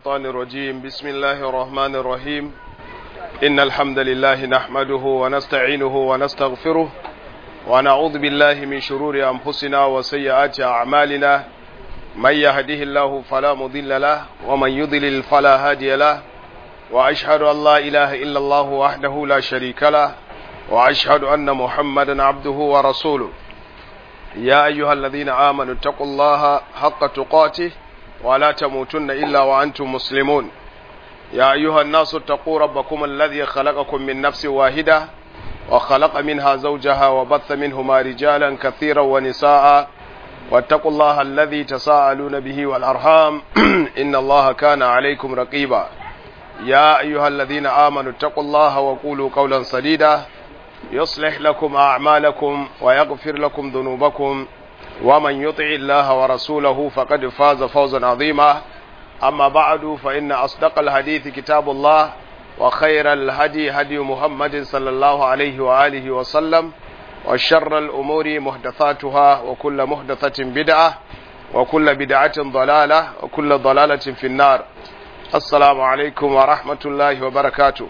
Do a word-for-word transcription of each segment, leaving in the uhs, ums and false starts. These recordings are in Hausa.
الشيطان الرجيم بسم الله الرحمن الرحيم إن الحمد لله نحمده ونستعينه ونستغفره ونعوذ بالله من شرور أنفسنا وسيئات أعمالنا من يهده الله فلا مضل له ومن يضلل فلا هادي له وأشهد أن لا إله إلا الله وحده لا شريك له وأشهد أن محمدا عبده ورسوله يا أيها الذين آمنوا اتقوا الله حق تقاته ولا تموتن إلا وأنتم مسلمون يا أيها الناس اتقوا ربكم الذي خلقكم من نفس واحدة وخلق منها زوجها وبث منهما رجالا كثيرا ونساء واتقوا الله الذي تساءلون به والأرحام إن الله كان عليكم رقيبا يا أيها الذين آمنوا اتقوا الله وقولوا قولا سديدا يصلح لكم أعمالكم ويغفر لكم ذنوبكم ومن يطع الله ورسوله فقد فاز فوزا عظيما أما بعد فإن أصدق الحديث كتاب الله وخير الهدي هدي محمد صلى الله عليه وآله وسلم وشر الأمور محدثاتها وكل محدثة بدعة وكل بدعة ضلالة وكل ضلالة في النار. السلام عليكم ورحمة الله وبركاته.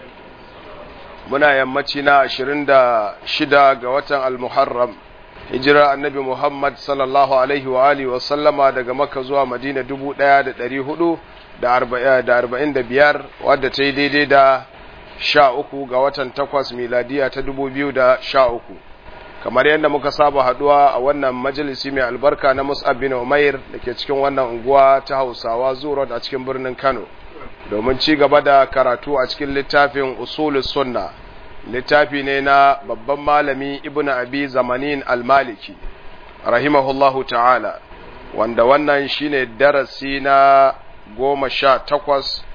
muna yammaci na ashirin da shida ga watan al-muharram hijira annabi Muhammad sallallahu alaihi wa alihi wa sallama daga Makka zuwa Madina dubu ɗaya da ɗari hudu da arba'in da biyar wadda ta yi daidai da sha uku ga watan takwas miladiya ta dubu biyu da sha uku kamar yadda muka saba haduwa a wannan majalisi mai albarka na Mus'ab bin Umair da ke cikin wannan unguwa ta Hausawa Zuro a cikin birnin Kano domin ci gaba da karatu a cikin littafin usulus sunna littafi ne na babban malami ibnu abi zamanin al-maliki rahimahullahu ta'ala wanda wannan shine darasi na goma sha takwas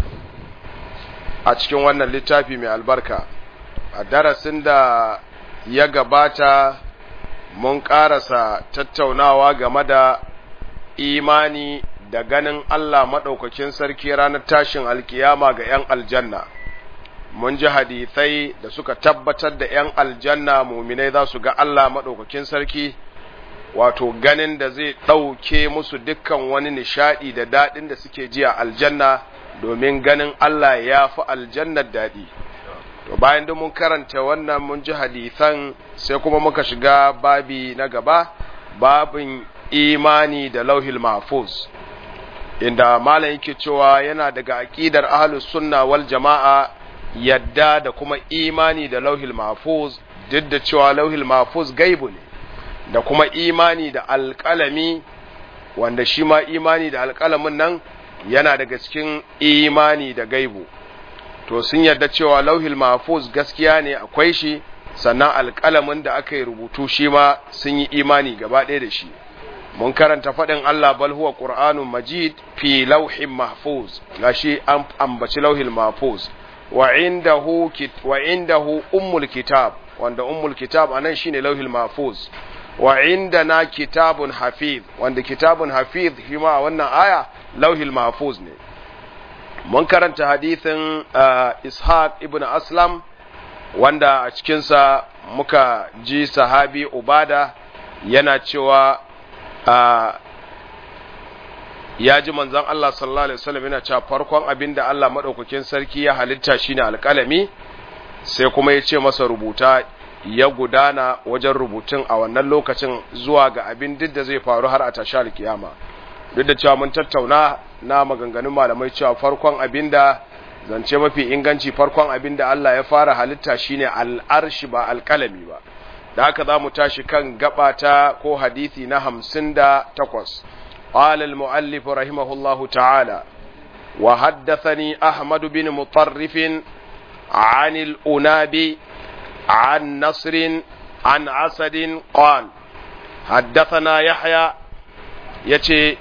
a cikin wannan littafi mai albarka. A darasin da ya gabata mun karasa tattaunawa game da imani da ganin Allah maɗaukakin sarki ranar tashin alkiyama ga ‘yan aljanna, mun ji hadithai da suka tabbatar da ‘yan aljanna muminai za su ga Allah maɗaukakin sarki, wato ganin da zai ɗauke musu dukkan wani nishaɗi da daɗin da suke ji a aljanna, domin ganin Allah ya fi aljannar daɗi. To bayan da mun karanta wannan mun ji hadithan sai kuma muka shiga babi na gaba, babin imani da lauhil mahfuz. Inda malam yake cewa yana daga aqidar ahlus sunna wal jama'a yadda da kuma imani da lauhil mahfuz, duk da cewa lauhil mahfuz gaibu ne, da kuma imani da alƙalami wanda shi ma imani da alƙalamin nan yana daga cikin imani da gaibu. To sun yarda cewa lauhil mahfuz gaskiya ne akwai shi, sannan alƙalamin da aka yi rubutu shi ma sun yi imani gaba ɗaya da shi. Mun karanta faɗin Allah bal huwa Qur'anun Majid fi lauhin mahfuz, gashi an ambaci lauhil mahfuz, wa indahu wa indahu ummul kitab, wanda ummul kitab anan shine lauhil mahfuz, wa indana kitabun hafiz, wanda kitabun hafiz shi ma wannan aya lauhil mahfuz ne. Mun karanta hadithin uh, Ishaq ibn Aslam wanda a cikinsa muka ji sahabi Ubada yana cewa Uh, ya ji manzon Allah sallallahu alaihi wasallam yana cewa farkon abinda Allah madaukakin sarki ya halitta shine alƙalami, sai kuma ya ce masa rubuta, ya gudana wajen rubutun a wannan lokacin zuwa ga abin duk da zai faru har a tashi alkiyama. Duk da cewa mun tattauna na maganganun malamai cewa farkon abinda zance mafi inganci farkon abinda Allah ya fara halitta shine al'arshi ba alƙalami ba. Da haka za mu tashi kan gabata ko hadisi na hamsin da takwas. قال المؤلف رحمه الله تعالى وحدثني أحمد بن مطرف عن الأنابي عن نصر عن عسد قال حدثنا يحيى يتي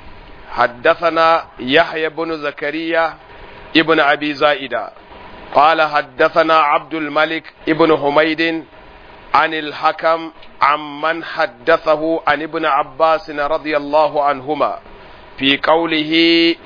حدثنا يحيى بن زكريا ابن أبي زائدة قال حدثنا عبد الملك ابن حميد عن الحكم عمن حدثه عن ابن عباس رضي الله عنهما في قوله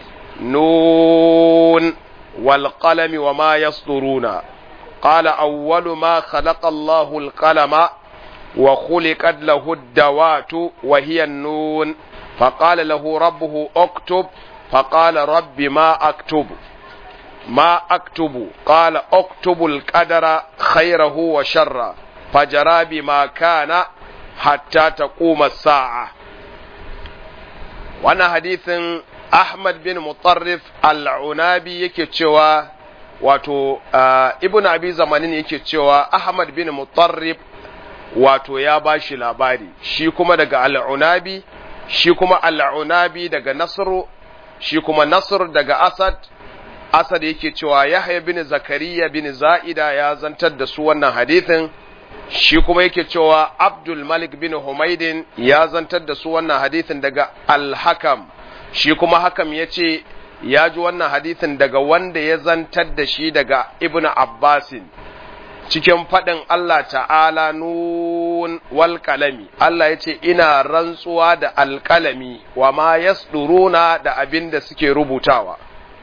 نون والقلم وما يسطرون قال أول ما خلق الله القلم وخلقت له الدوات وهي النون فقال له ربه اكتب فقال رب ما أكتب ما أكتب قال أكتب القدر خيره وشره فجرى بما كان حتى تقوم الساعة. وانا حديث أحمد بن مطرف العنابي يكتشوا wato ibn abi zamanin yake cewa Ahmad bin Mutarrib wato ya bashi labari, shi kuma daga al-Unabi, shi kuma al-Unabi daga Nasr, shi kuma Nasr daga Asad. Asad yake cewa Yahya bin Zakariya bin Za'ida ya zantar da su wannan hadithin, shi kuma yake cewa Abdul Malik bin Humaydin ya zantar da su wannan hadithin daga Al-Hakam, shi kuma Hakam yace ya ji wannan hadithin daga wanda ya zantar da shi daga Ibn Abbasin cikin faɗin Allah ta'ala nun wal kalami. Allah ya ce ina rantsuwa da alƙalami wa ma yasduruna da abin da suke rubutawa.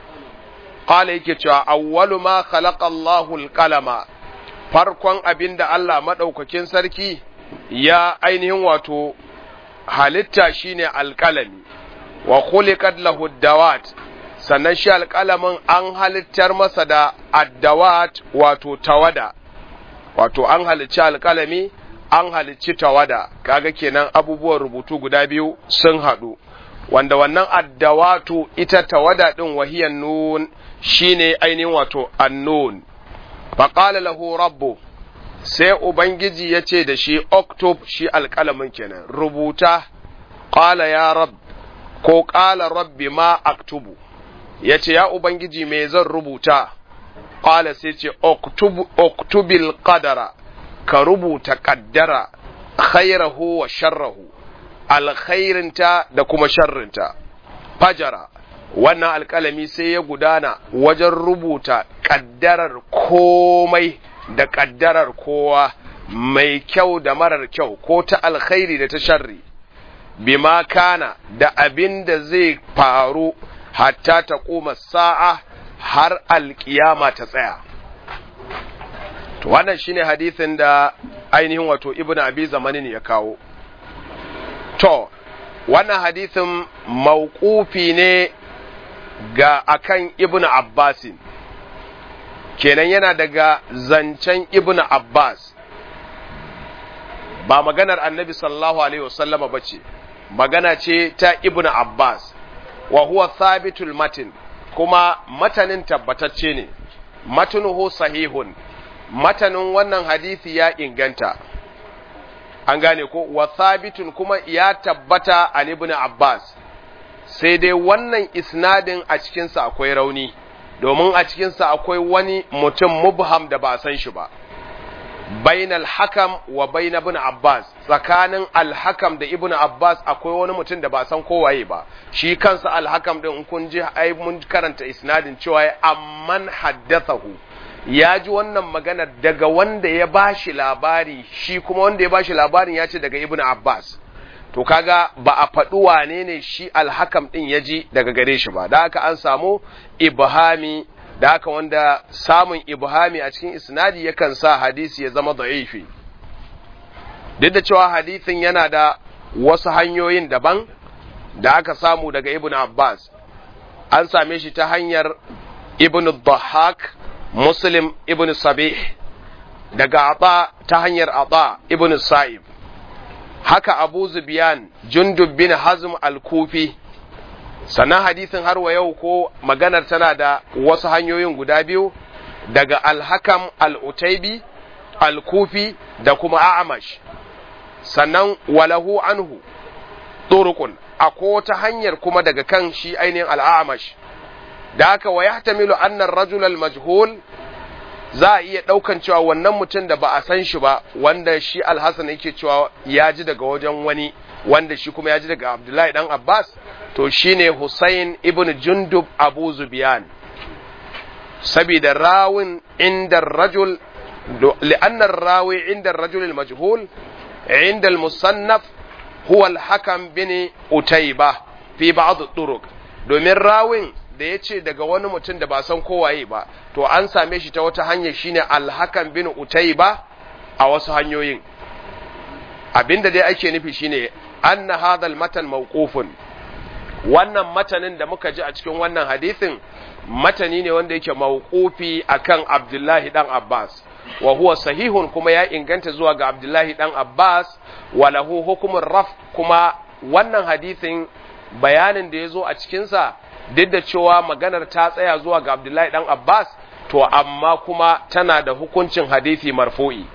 Qala yake cewa awwalu ma khalaqa Allahu al-qalama, farkon abin da Allah madaukakin sarki ya ainihin wato halitta shine alƙalami, wa khuliqat lahu ad-dawat, sannan shi alƙalamin an halittar masa da addawat wato tawada, wato an halicci alƙalami an halicci tawada, kaga kenan abubuwan rubutu guda biyu sun haɗu, wanda wannan addawatu ita tawada ɗin wahiyan nun shine ainihin wato annun. Faqala lahu rabbu, sai ubangiji ya ce da shi oktub, shi alƙalamin kenan rubuta. Qala ya rabb, ko qala rabbi ma aktubu, ya ce ya ubangiji me zan rubuta. Qala sai ce oktubil qadara, ka rubuta qaddara khairahu wa sharrahu, alkhairinta da kuma sharrinta. Fajara, wannan alkalami sai ya gudana wajen rubuta kaddarar komai da kaddarar kowa, mai kyau da marar kyau, ko ta alkhairi da ta sharri, bima kana da abin da zai faru hatta ta koma sa'a, har alkiyama ta tsaya. To wannan shine hadisin da ainihin wato Ibn Abi Zamanin ya kawo. To wannan hadisin mauqufi ne ga akan Ibn Abbasin, kenan yana daga zancen Ibn Abbas, ba maganar Annabi sallallahu alaihi wasallama bace, magana ce ta Ibn Abbas. Wa huwa thabitul matin, kuma matanin tabbatacce ne, matanuhu sahihun, matanin wannan hadisi ya inganta, an gane ko, wa thabitun kuma ya tabbata an Ibn Abbas, sai dai wannan isnadin a cikinsa akwai rauni, domin a cikinsa akwai wani mutum mubham da ba san shi ba, bainal hakam wa bain ibn Abbas, tsakanin al-hakam da ibn Abbas akwai wani mutum da ba san kowaye ba. Shi kansa al-hakam din kun ji ai mun karanta isnadin cewa amman haddathahu, ya ji wannan magana daga wanda ya bashi labari, shi kuma wanda ya bashi labarin ya ce daga ibn Abbas. To kaga ba a faɗi wane ne shi al-hakam din ya ji daga gare shi ba, da haka an samu ibhami, da haka wanda samun ibhami a cikin isnadi yakan sa hadisi ya zama da'ifi. Duk da cewa hadisin yana da wasu hanyoyin daban da aka samu daga Ibn Abbas, an same shi ta hanyar Ibn Dhahhak, Muslim Ibn Sabih, daga Ata ta hanyar Ata Ibn Sa'ib, haka Abu Zubyan Jundub bin Hazm al-Kufi. Sannan hadisin har wa yau ko maganar tana da wasu hanyoyin guda biyu, daga al-Hakam al-Utaybi al-Kufi da kuma A'mash. Sannan walahu anhu turuqun, akwai wata hanyar kuma daga kan shi ainihin al-A'mash. Da haka wa yahtamilu anna ar-rajul al-majhul, za a iya daukan cewa wannan mutum da ba a san shi ba, wanda shi al-Hasan yake cewa ya ji daga wajen wani, wanda shi kuma ya ji daga Abdullahi dan Abbas, to shine Husayn ibn Jundub Abu Zubyan. Sabida rawin inda rajul, li'anna rawi inda rajul al-majhul inda al-musannaf huwa al-Hakam bin Utayba fi ba'd at-turuq, domin rawin da yace daga wani mutum da ba san kowaye ba, to an same shi ta wata hanya shine al-Hakam bin Utayba a wasu hanyoyin. Abinda dai ake nufi shine anna hadha al-matan mawqufun, wannan matanin da muka ji a cikin wannan hadisin matani ne wanda yake mawqufi akan Abdullahi dan Abbas wa huwa sahihun kuma ya inganta zuwa ga Abdullahi dan Abbas wa lahu hukumur raf kuma wannan hadisin bayanin da yazo a cikin sa duk da cewa maganar ta tsaya zuwa ga Abdullahi dan Abbas to amma kuma tana da hukuncin hadisi marfu'i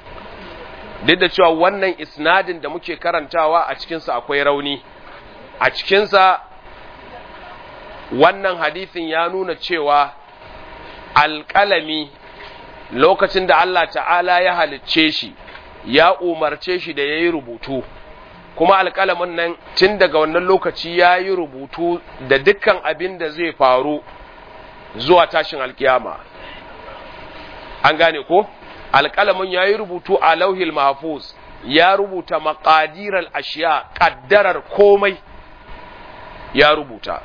duk da cewa wannan isnadin da muke karantawa a cikin sa akwai rauni a cikin sa wannan hadisin ya nuna cewa alƙalami lokacin da Allah ta'ala ya halicce shi ya umarce shi da ya yi rubutu kuma alƙalamin nan tun daga wannan lokaci ya yi rubutu da dukkan abin da zai faru zuwa tashin alkiyama an gane ko alƙalamin ya yi rubutu a lauhil mahfuz ya rubuta maqadiral ashiya ƙaddarar komai ya rubuta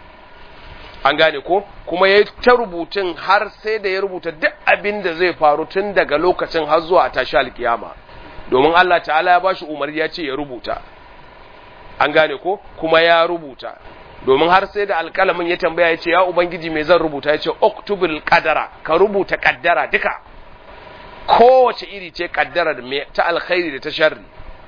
an gane ko kuma ya ta rubutun har sai da ya rubuta duk abin da zai faru tun daga lokacin har zuwa a tashi alkiyama domin Allah ta'ala ya bashi umarni ya ce ya rubuta an gane ko kuma ya rubuta domin har sai da alƙalamin ya tambaya ya ce ya ubangiji me zan rubuta ya ce oktubul qadara ka rubuta kaddara duka kowace iri ce kaddara ta alkhairi da ta sharri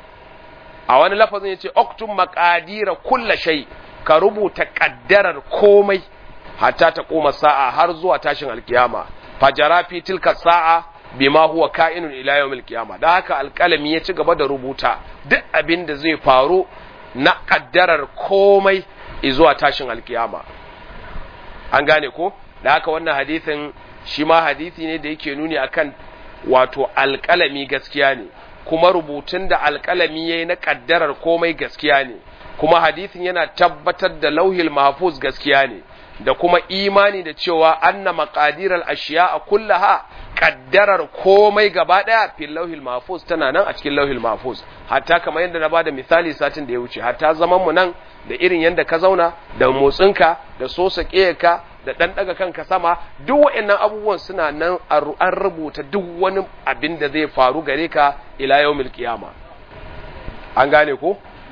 a wani lafazin ya ce oktub maqadira kulla shay ka rubuta kaddarar komai hatta ta koma sa'a har zuwa tashin alkiyama fajara fi tilka sa'a bima huwa ka'inun ila yawmil qiyama da haka alƙalami ya ci gaba da rubuta duk abin da zai faru na kaddarar komai zuwa tashin alkiyama an gane ko da haka wannan hadisin shi ma hadisi ne da yake nuni akan wato alƙalami gaskiya ne kuma rubutun da alƙalami yayi na kaddarar komai gaskiya ne kuma hadisin yana tabbatar da lauhil mahfuz gaskiya ne da kuma imani da cewa anna maqadiral ashiya kullaha kaddarar komai gaba daya fil lauhil mahfuz tana nan a cikin lauhil mahfuz hatta kamar yadda na bada misali satin da ya wuce hatta zaman mu nan da irin yanda ka zauna da motsinka da sosa kiyarka da dan daga kanka sama duk waɗannan abubuwan suna nan an rubuta duk wani abin da zai faru gare ka ila yawmil qiyama an gane ko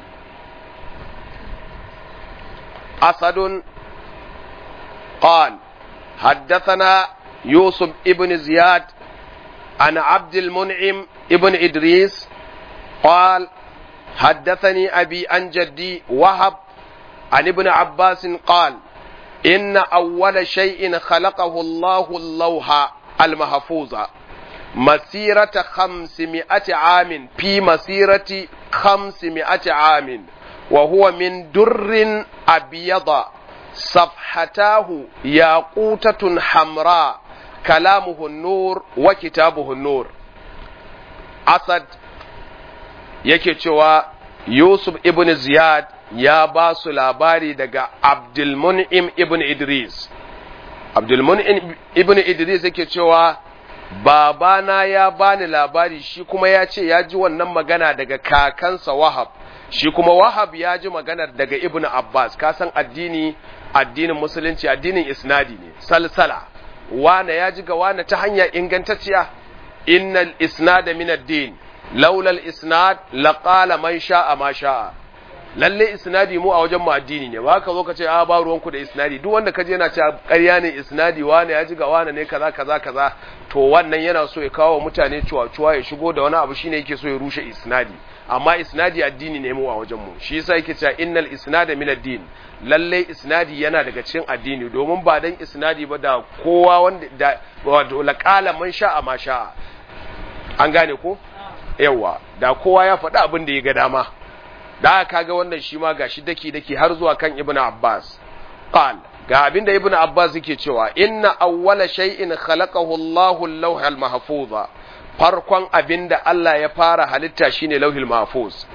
asadun قال حدثنا يوسف ابن زياد عن عبد المنعم ابن إدريس قال حدثني أبي عن جدي وهب عن ابن عباس قال إن أول شيء خلقه الله اللوح المحفوظ مسيرة خمسمائة عام في مسيرة خمسمائة عام وهو من در أبيض صفحتاه ياقوتة حمراء كلامه النور وكتابه النور أسد yake cewa Yusuf ibn Ziyad ya ba su labari daga Abdulmun'im ibn Idris Abdulmun'im ibn Idris yake cewa babana ya bani labari shi kuma ya ce ya ji wannan magana daga kakansa Wahab shi kuma Wahab ya ji maganar daga Ibn Abbas ka san addini addinin musulunci addinin isnadi ne salsala wana ya ji ga wana ta hanya ingantacciya innal isnada min ad-din laula al-isnad laqala man sha'a ma sha'a lalle isnadi mu a wajen mu addini ne ba ka zo ka ce a ba ruwanku da isnadi duk wanda kaje yana cewa ƙarya ne isnadi wana ya ji ga wana ne kaza kaza kaza to wannan yana so ya kawo mutane cuwa-cuwa ya shigo da wani abu shine yake so ya rushe isnadi amma isnadi addini ne mu a wajen mu shi yasa yake cewa innal isnada min ad-din lalle isnadi yana daga cikin addini domin ba dan isnadi ba da kowa wanda da wato laqala man sha'a ma sha'a an gane ko yawa da kowa ya faɗi abin da ya ga dama da kaga wannan shi ma gashi daki daki har zuwa kan ibnu abbas qal ga abin da ibnu abbas yake cewa inna awwala shay'in khalaqahu Allahu al-lawh al-mahfuz farkon abin da Allah ya fara halitta shine lauhil mahfuz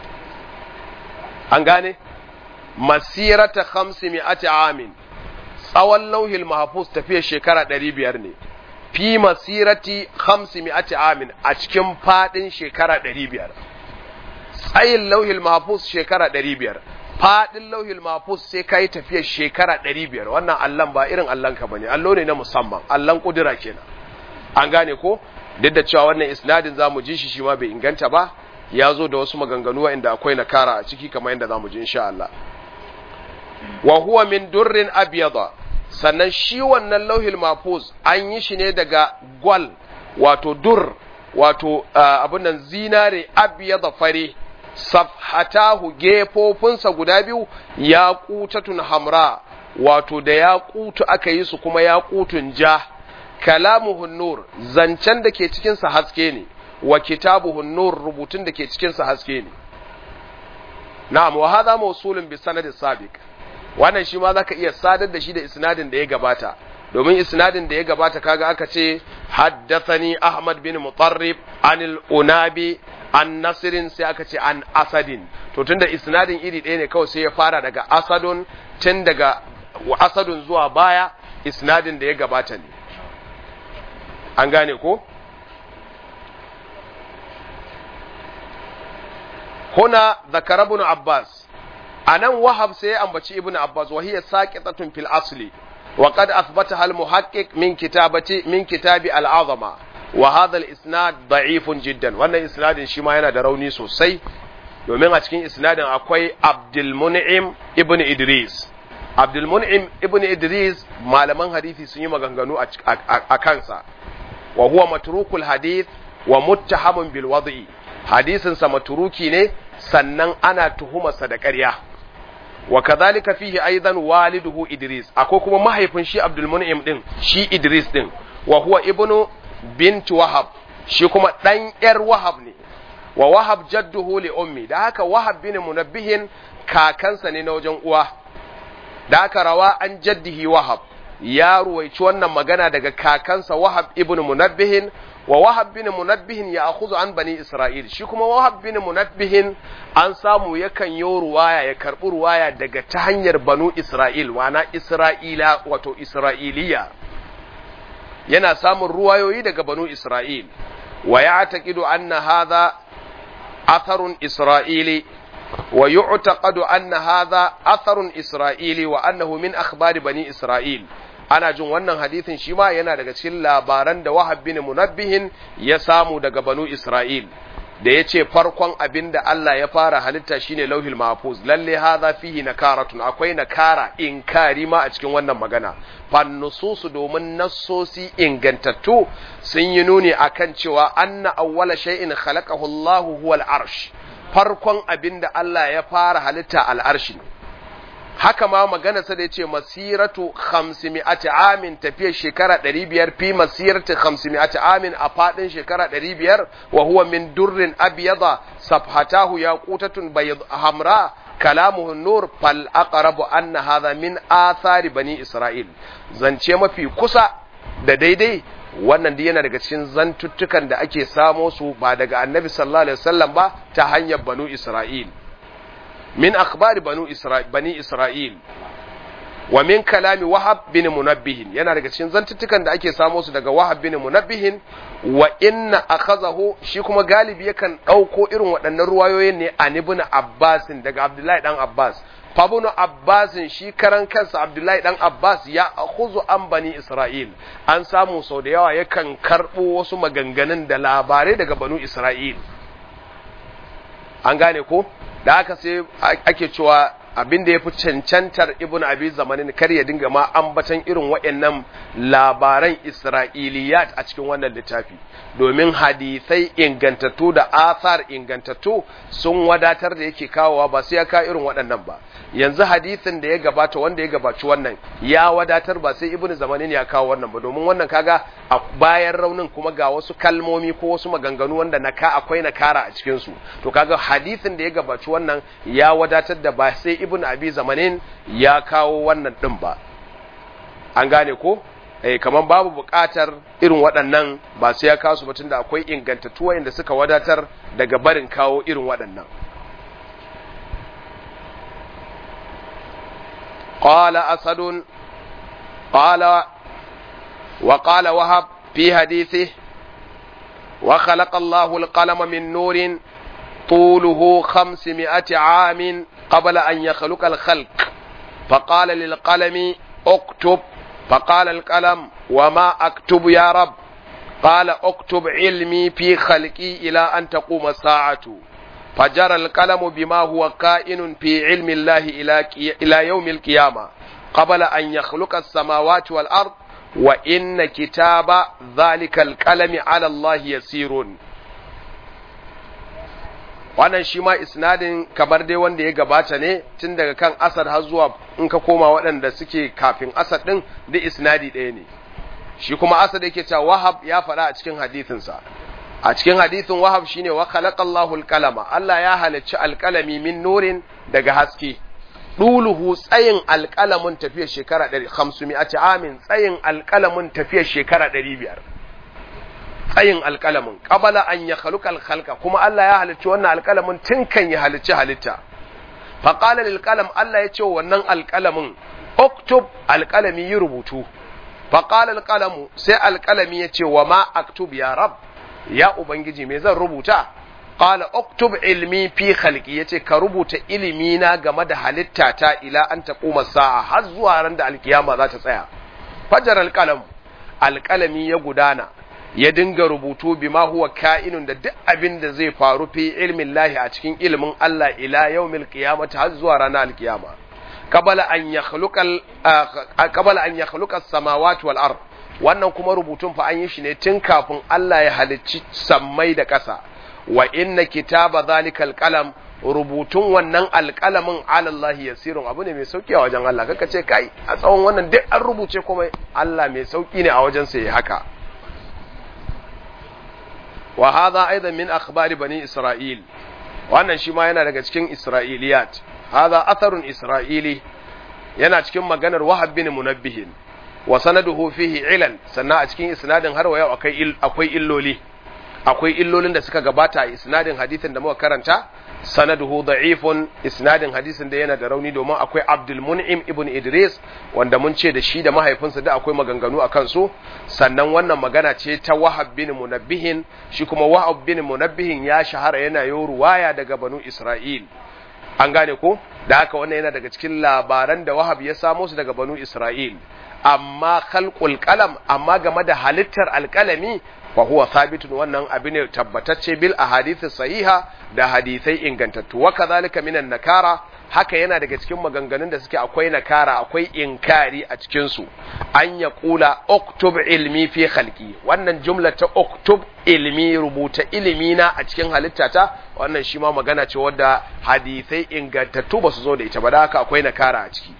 an gane masirata khamsimi'ati amin tsawon lauhil mahfuz tafiya shekara ɗari biyar ne fi masirati khamsimi'ati amin a cikin fadin shekara ɗari biyar tsayin lauhil mahfuz shekara ɗari biyar fadin lauhil mahfuz sai kai tafiyar shekara ɗari biyar wannan allan ba irin allan ka bane allo ne na musamman allan kudura kenan an gane ko duk da cewa wannan isnadin zamu ji shi shi ma bai inganta ba ya zo da wasu maganganu inda akwai nakara a ciki kamar yadda zamu ji insha Allah wa huwa min durrin abyada, sannan shi wannan lauhil mahfuz an yi shi ne daga gwal wato dur wato abin nan zinare abyada fare, safhatahu gefofinsa guda biyu ya kutatun hamra wato da ya kutu aka yi su kuma ya kutun ja, kalamuhun nur zancen da ke cikinsa haske ne, wa kitabuhun nur rubutun da ke cikinsa haske ne. na'am wa hadha mawsulun bi sanadin sabiq, wannan shi ma zaka iya sadar da shi da isnadin da ya gabata, domin isnadin da ya gabata kaga aka ce haddathani Ahmad bin Mutarrib anil Unabi an Nasirin, sai aka ce an Asadin. To tunda isnadin iri ɗaya ne kawai sai ya fara daga Asadun, tun daga Asadun zuwa baya isnadin da ya gabata ne. An gane ko? Huna zakara ibn Abbas, anan Wahab sai ya ambaci ibn Abbas wa hiya saqitatun fil asli wa qad athbataha al muhaqqiq min kitabati min kitabi al azama wa hadha al isnad da'ifun jiddan. Wannan isnadin shi ma yana da rauni sosai, domin a cikin isnadin akwai Abdul Mun'im ibn Idris. Abdul Mun'im ibn Idris malaman hadisi sun yi maganganu a kansa, wa huwa matrukul hadith wa muttahamun bil wad'i, hadisin sa matruki ne sannan ana tuhumarsa da ƙarya. Wa kadhalika fihi aidan waliduhu Idris, akwai kuma mahaifin shi Abdul Mun'im din, shi Idris din, wa huwa ibnu bint Wahab, shi kuma dan yar Wahab ne, wa Wahab jadduhu li ummi, da haka Wahab bin Munabbihin kakansa ne na wajen uwa, da haka rawa an jaddihi Wahab, ya ruwaici wannan magana daga kakansa Wahab ibn Munabbihin, wa Wahab bin Munabbihin ya akhudhu an bani Isra'il, shi kuma Wahab bin Munabbihin an samu yakan yi ruwaya ya karbi ruwaya daga ta hanyar banu Isra'il, wana Isra'ila wato Isra'iliya, yana samun ruwayoyi daga banu Isra'il, wa ya'taqidu anna hadha atharun Isra'ili wa yu'taqadu anna hadha atharun Isra'ili wa annahu min akhbari bani Isra'il. Ana jin wannan hadisin shi ma yana daga cikin labaran da Wahab bin Munabbihin ya samu daga banu Isra'il, da ya ce farkon abin da Allah ya fara halitta shine lauhil mahfuz. Lalle hadha fihi nakaratun, akwai nakara inkari ma a cikin wannan magana. Fan nususu, domin nassosi ingantattu sun yi nuni akan cewa anna awwala shay'in khalaqahu Allah huwa al-arsh, farkon abin da Allah ya fara halitta al-arshi. Haka ma magana sa da yace masiratu khamsimi'ati amin, tafiyar shekara ɗari biyar, fi masirati khamsimi'ati amin, a fadin shekara ɗari biyar, wa huwa min durrin abyada safhatahu yaqutatun bayd hamra kalamuhu nur, fal aqrabu anna hadha min athari bani Isra'il. Zance mafi kusa da daidai wannan dai yana daga cikin zantuttukan da ake samo su ba daga Annabi sallallahu alaihi wasallam ba, ta hanyar banu Isra'il, min akhbari banu Isra'il bani Isra'il, wa min kalami Wahab bin Munabbihin, yana daga cikin zantuttukan da ake samo su daga Wahab bin Munabbihin, wa inna akhazahu, shi kuma galibi yakan dauko irin waɗannan ruwayoyin ne an ibn Abbas, daga Abdullahi dan Abbas. fa ibn Abbas shi karan kansa Abdullahi dan Abbas ya akhuzu an bani Isra'il, an samu sau da yawa yakan karbo wasu maganganun da labarai daga banu Isra'il. An gane ko? Da haka sai ake cewa abin da ya fi cancantar ibn abi zamanin kar ya dinga ma ambatan irin waɗannan labaran Isra'iliyat a cikin wannan littafi, domin hadisai ingantattu da athar ingantattu sun wadatar da yake kawowa, ba sai ya ka irin waɗannan ba. Yanzu hadisin da ya gabata wanda ya gabaci wannan ya wadatar, ba sai ibn zamanin ya kawo wannan ba, domin wannan kaga a bayan raunin kuma ga wasu kalmomi ko wasu maganganu wanda naka akwai nakara a cikin su, to kaga hadisin da ya gabaci wannan ya wadatar da ba sai ibn abi zamanin ya kawo wannan din ba. An gane ko? Eh, kaman babu buƙatar irin waɗannan ba sai ya kawo su ba, tunda akwai ingantattu wanda suka wadatar daga barin kawo irin waɗannan. قال أسد قال وقال وهب في حديثه وخلق الله القلم من نور طوله خمسمائة عام قبل أن يخلق الخلق، فقال للقلم اكتب، فقال القلم وما أكتب يا رب؟ قال اكتب علمي في خلقي إلى أن تقوم الساعة. fajara al-qalamu bima huwa ka'inun fi ilmi Allah ila ila yawm al-qiyamah qabla an yakhluqa as-samawati wal ard wa inna kitaba dhalika al-qalami ala Allah yasirun. Wannan shi ma isnadin kamar dai wanda ya gabata ne tun daga kan Asad har zuwa in ka koma waɗanda suke kafin Asad din da isnadi ɗaya ne. Shi kuma Asad yake cewa Wahab ya faɗa a cikin hadisinsa. A cikin hadisin Wahab shine wa khalaqallahu al-qalama, Allah ya halicci alƙalami min nurin daga haske. Duluhu tsayin alƙalamin tafiyar shekara ɗari hamsin a amin tsayin alƙalamin tafiyar shekara ɗari biyar. Tsayin alƙalamin qabala an ya khalqal khalqa, kuma Allah ya halicci wannan alƙalamin tun kan ya halicci halitta. Fa qala lil qalam, Allah ya ce wannan alƙalamin uktub, alƙalami yi rubutu. Fa qala al qalamu, sai alƙalami ya ce wa ma aktub ya rab, ya ubangiji me zan rubuta? Qala uktub ilmi fi khalqi, yace ka rubuta ilimi na game da halitta ta ila an taquma sa'a, har zuwa ran da alkiyama za ta tsaya. Fajar alqalam, alqalami ya gudana ya dinga rubutu bima huwa ka'inun da duk abin da zai faru fi ilmin lahi a cikin ilimin Allah ila yawmil qiyamati, har zuwa ranar alkiyama. Qabala an yakhluqal qabala an yakhluqa as-samawati wal ard, wannan kuma rubutun fa an yi shi ne tun kafin Allah ya halicci sammai da ƙasa. Wa inna kitaba zalikal qalam, rubutun wannan alqalamin ala Allah yasirun, abu ne mai sauki a wajen Allah. Kaka ce kai a tsawon wannan duk an rubuce kuma Allah mai sauki ne a wajen sa yayi haka. Wa hadha aidan min akhbari bani Isra'il, wannan shi ma yana daga cikin Isra'iliyat. Hadha atharun Isra'ili, yana cikin maganar Wahab bin Munabbih. Wa sanaduhu fihi ilal, sannan a cikin isnadin har wa yau akwai akwai illoli. Akwai illolin da suka gabata a isnadin hadisin da muka karanta. Sanaduhu da'ifun, isnadin hadisin da yana da rauni domin akwai Abdul Mun'im ibn Idris wanda mun ce da shi da mahaifinsa da akwai maganganu a kansu. Sannan wannan magana ce ta Wahab bin Munabbihin, shi kuma Wahab bin Munabbihin ya shahara yana yi ruwaya daga Banu Isra'il. An gane ko? Da haka wannan yana daga cikin labaran da Wahab ya samo su daga Banu Isra'il. Amma khalqul qalam, amma game da halittar alqalami fa huwa thabitun, wannan abin ne tabbatacce bil ahadith sahiha da hadisai ingantattu. Wa kadhalika minan nakara, haka yana daga cikin maganganun da suke akwai nakara, akwai inkari a cikin su. An ya kula uktub ilmi fi khalqi, wannan jumla ta uktub ilmi, rubuta ilimi na a cikin halittata, wannan shi ma magana ce wadda hadisai ingantattu ba su zo da ita ba, da haka akwai nakara a ciki.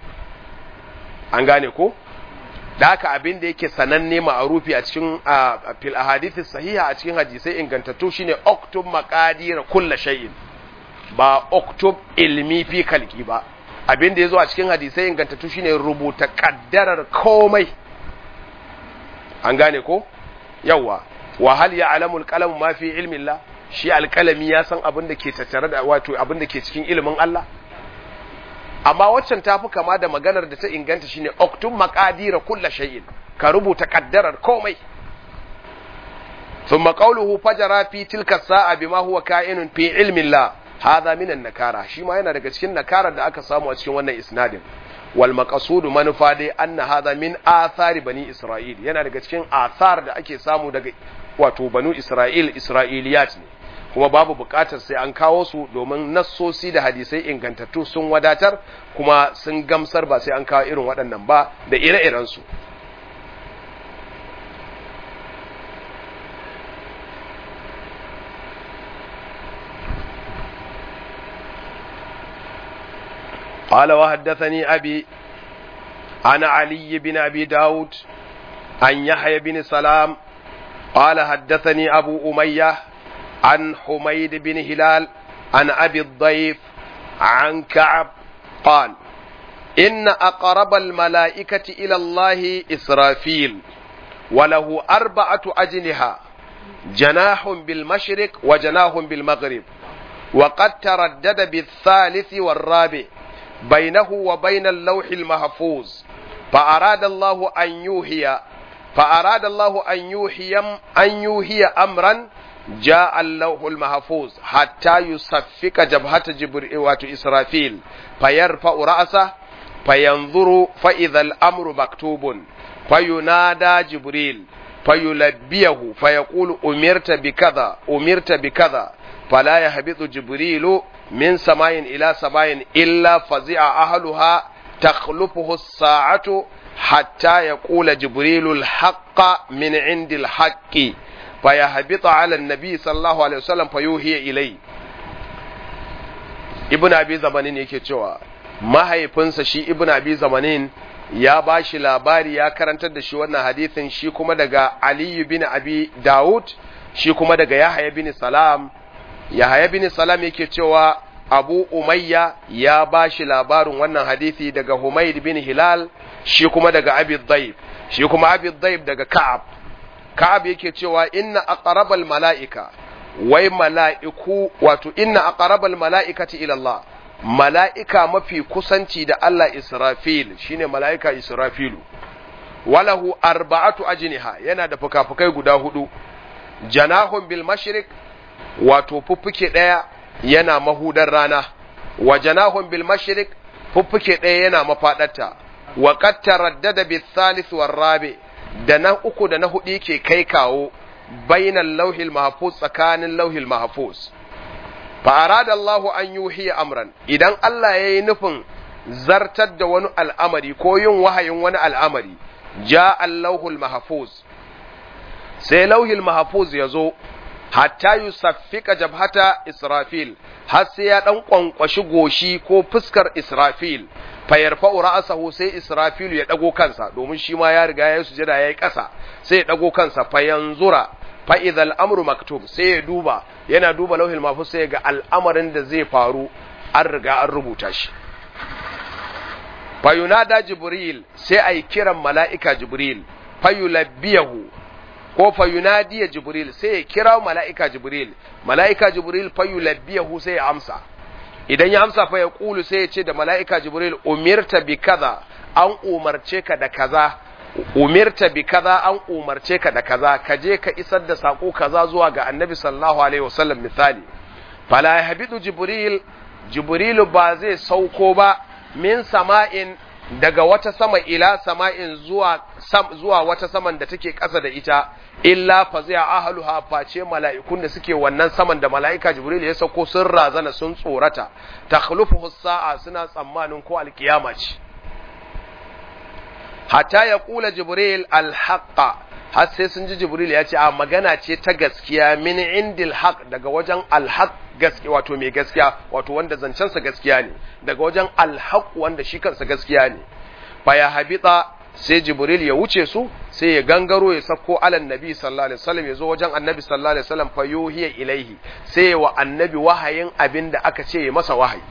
An gane ko? Da haka abin da yake sananne ma'arufi a cikin fil ahadithi sahiha, a cikin hadisai ingantattu shine uktub maqadir kulli shay'in, ba uktub ilmi fi khalqi ba. Abin da yazo a cikin hadisai ingantattu shine rubuta kaddarar komai. An gane ko? Yawa, wa hal ya'lamu al-qalamu ma fi ilmi Allah, shi alkalami ya san abin da ke tattare da wato abin da ke cikin ilimin Allah. Amma waccan ta fi kama da maganar da ta inganta shine uktub maqadira kulli shay'in, ka rubuta kaddarar komai. thumma qawluhu fajara fi tilka sa'a bima huwa ka'inun fi ilmi Allah, hadha min an-nakara, shi ma yana daga cikin nakarar da aka samu a cikin wannan isnadin. Wal maqsudu manufa dai anna hadha min athari bani Isra'il, yana daga cikin athar da ake samu daga wato banu Isra'il, Isra'iliyat ne. Kuma babu bukatar sai an kawo su domin nassosi da hadisai ingantattu sun wadatar kuma sun gamsar, ba sai an kawo irin waɗannan ba da ire-iren su. قال وحدثني أبي عن علي بن أبي داود عن يحيى بن سلام قال حدثني أبو أمية عن حميد بن هلال عن أبي الضيف عن كعب قال إن أقرب الملائكة إلى الله إسرافيل وله أربعة أجنحة، جناح بالمشرق وجناح بالمغرب، وقد تردد بالثالث والرابع بينه وبين اللوح المحفوظ، فأراد الله أن يوحي فأراد الله أن يوحي أن يوحي أمرا جاء اللوح المحفوظ حتى يصفق جبهة جبريل وإسرافيل فيرفع رأسه فينظر فإذا الأمر مكتوب، فينادى جبريل فيلبيه فيقول أمرت بكذا أمرت بكذا، fala yahbitu jibrilu min samayin ila samayin illa fazi'a ahluha takhlufuhu as-sa'atu hatta yaqula jibrilu al-haqqa min 'indi al-haqqi fayahbitu 'ala an-nabi sallallahu alaihi wasallam fayuhiya ilayhi. Ibn Abi Zamanin yake cewa mahaifinsa shi Ibn Abi Zamanin ya ba shi labari ya karantar da shi wannan hadithin, shi kuma daga Ali bin Abi Dawud, shi kuma daga Yahya bin Salam. Yahya bin Salam yake cewa Abu Umayya ya ba shi labarin wannan hadithi daga Humayd bin Hilal, shi kuma daga Abi Dhaib, shi kuma Abi Dhaib daga Ka'ab. Ka'ab yake cewa inna aqrabal mala'ika, wai mala'iku, wato inna aqrabal mala'ikati ila Allah, mala'ika mafi kusanci da Allah Israfil shine mala'ika Israfilu, walahu arba'atu ajniha, yana da fukafukai guda hudu, janahun bil mashriq, wato fuffuke daya yana mahudar rana, wa janahun bil mashriq, fuffuke daya yana mafadarta, wa qad taraddada bis thalith war rabi, da na uku da na hudu ke kai kawo bainal lauhil mahfuz, tsakanin lauhil mahfuz. fa'arada Allahu an yuhiya amran, idan Allah ya yi nufin zartar da wani al'amari ko yin wahayin wani al'amari, ja Allahul mahafuz, sai lauhil mahafuz ya zo, hatta yi saffika jabhata Israfil, har sai ya ɗan ƙwanƙwashi goshi ko fuskar Israfil, fayar fa'ura asahu sai Israfil ya ɗago kansa, domin shi ma ya riga ya yi sujada ya yi ƙasa, sai ya ɗago kansa, fayanzura, fa'izal amru maktub, sai ya duba, yana duba lauhil mahfuz sai ga al'amarin da zai faru an riga an rubuta shi. Fayunada Jibril, sai a yi kiran mala'ika Jibril, fayulabbiyahu, ko fayunadiya Jibril, sai ya kira mala'ika Jibril, mala'ika Jibril fayulabbiyahu sai ya amsa. Idan ya amsa fa ya ƙulu sai ya ce da mala'ika Jibril, umirta bi kaza, an umarce ka da kaza, umirta bi kaza, an umarce ka da kaza, ka je ka isar da sako kaza zuwa ga annabi sallallahu alaihi wasallam. Misali, fala yahbidu Jibril, Jibrilu ba zai sauko ba min sama'in, daga wata sama ila sama'in zuwa sam, zuwa wata saman da take ƙasa da ita, illa fa zai ahluha, face mala'ikun da suke wannan saman da mala'ika Jibril ya sauko sun razana sun tsorata, takhlufuhu sa'a, suna tsammanin ko alkiyama ce. Hatta ya kula Jibril alhaqqa, har sai sun ji Jibril ya ce a magana ce ta gaskiya, min indil haq, daga wajen alhaq gaskiya, wato mai gaskiya, wato wanda zancensa gaskiya ne, daga wajen alhaq wanda shi kansa gaskiya ne. Fa ya habita, sai Jibril ya wuce su, sai ya gangaro ya sako alan nabi sallallahu alaihi wasallam, ya zo wajen annabi sallallahu alaihi wasallam, fa yuhiya ilaihi, sai wa annabi wahayin abin da aka ce ya masa wahayi.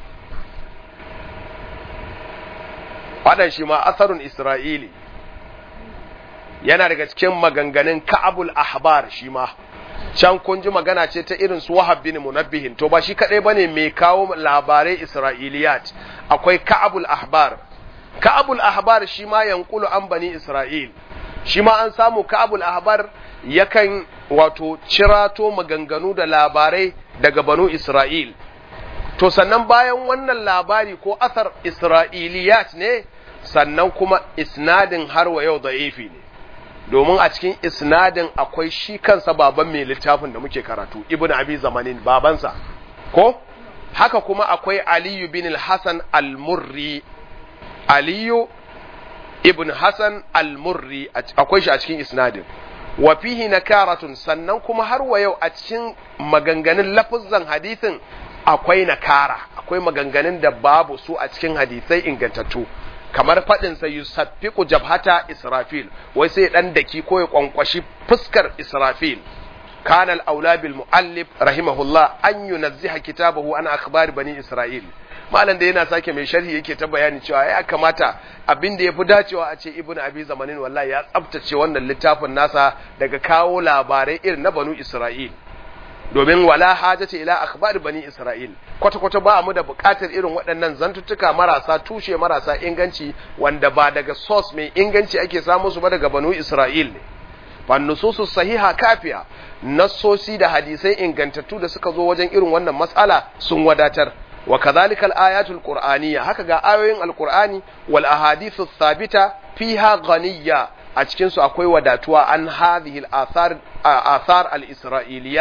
Waɗan shi ma asarun Isra'ili, yana daga cikin maganganun Ka'abul Ahbar shi ma, can kun ji magana ce ta irin su Wahab bin Munabbihin, to ba shi kaɗai ba ne mai kawo labarai Isra'iliyat, akwai Ka'abul Ahbar. Ka'abul Ahbar shi ma yankulu an bani Isra'il, shi ma an samu Ka'abul Ahbar yakan wato cirato maganganu da labarai daga banu Isra'il. To sannan bayan wannan labari ko asar Isra'iliyat ne, sannan kuma isnadin har wa yau da'ifi ne, domin a cikin isnadin akwai shi kansa baban mai littafin da muke karatu, Ibn Abi Zamanin, babansa, ko? Haka kuma akwai Aliyu bin al-Hasan al-Murri, Aliyu ibn Hasan al-Murri, akwai shi a cikin isnadin. Wa fihi nakaratun, sannan kuma har wa yau a cikin maganganun lafuzzan hadisin akwai nakara, akwai maganganun da babu su a cikin hadisai ingantattu, kamar faɗin sa yusaffiqu jabhata Israfil, wai sai dan daki ko ya kwankwashi fuskar Israfil. Kana al-aula bil muallif rahimahullah an yunazziha kitabahu an akhbar bani Isra'il. Malam da yana sake mai sharhi yake ta bayani cewa ya kamata abin da yafi dacewa a ce Ibn Abi Zamanin wallahi ya tsaftace wannan littafin nasa daga kawo labarai irin na banu Isra'il. Domin wala hajata ila akhbar bani Isra'il, kwata kwata ba mu da buƙatar irin waɗannan zantuttuka marasa tushe, marasa inganci, wanda ba daga source mai inganci ake samu su ba, daga banu Isra'il ne. Fan nususu sahiha kafiya, nassosi da hadisai ingantattu da suka zo wajen irin wannan mas'ala sun wadatar. Wa kadhalika al-ayatul qur'aniyya, haka ga ayoyin al-qur'ani wal ahadithu thabita fiha ghaniyya, a cikin su akwai wadatuwa an hadhihi al-athar athar al-isra'iliyat,